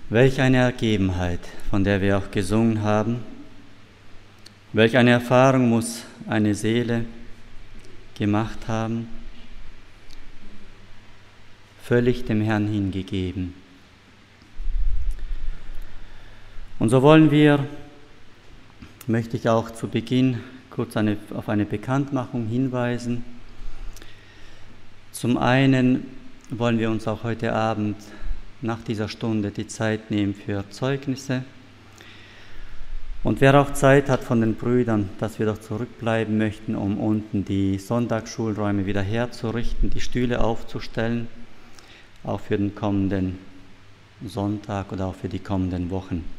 Welch eine Ergebenheit, von der wir auch gesungen haben. Welch eine Erfahrung muss eine Seele gemacht haben, völlig dem Herrn hingegeben. Und so möchte ich auch zu Beginn kurz auf eine Bekanntmachung hinweisen. Zum einen wollen wir uns auch heute Abend nach dieser Stunde die Zeit nehmen für Zeugnisse. Und wer auch Zeit hat von den Brüdern, dass wir doch zurückbleiben möchten, um unten die Sonntagsschulräume wieder herzurichten, die Stühle aufzustellen, auch für den kommenden Sonntag oder auch für die kommenden Wochen.